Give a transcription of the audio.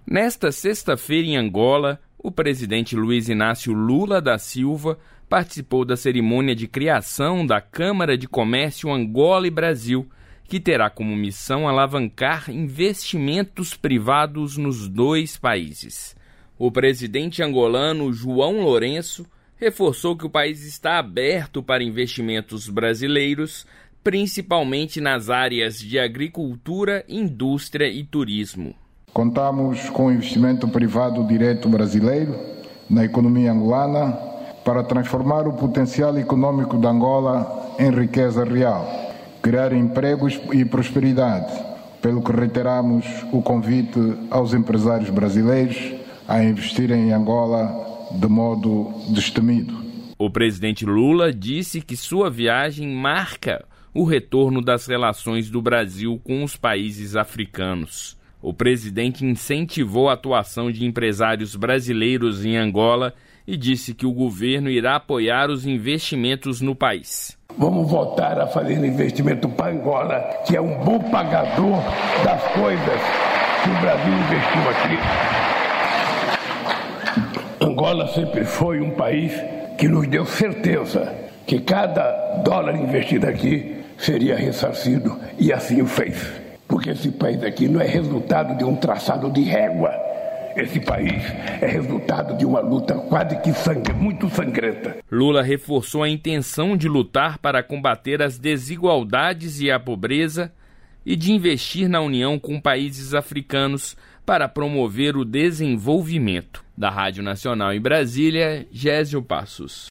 Nesta sexta-feira, em Angola, o presidente Luiz Inácio Lula da Silva participou da cerimônia de criação da Câmara de Comércio Angola e Brasil, que terá como missão alavancar investimentos privados nos dois países. O presidente angolano João Lourenço reforçou que o país está aberto para investimentos brasileiros, principalmente nas áreas de agricultura, indústria e turismo. Contamos com o investimento privado direto brasileiro na economia angolana para transformar o potencial econômico da Angola em riqueza real, criar empregos e prosperidade, pelo que reiteramos o convite aos empresários brasileiros a investirem em Angola de modo destemido. O presidente Lula disse que sua viagem marca o retorno das relações do Brasil com os países africanos. O presidente incentivou a atuação de empresários brasileiros em Angola e disse que o governo irá apoiar os investimentos no país. Vamos voltar a fazer investimento para Angola, que é um bom pagador das coisas que o Brasil investiu aqui. Angola sempre foi um país que nos deu certeza que cada dólar investido aqui seria ressarcido, e assim o fez. Porque esse país aqui não é resultado de um traçado de régua. Esse país é resultado de uma luta quase que muito sangrenta. Lula reforçou a intenção de lutar para combater as desigualdades e a pobreza e de investir na união com países africanos para promover o desenvolvimento. Da Rádio Nacional em Brasília, Gésio Passos.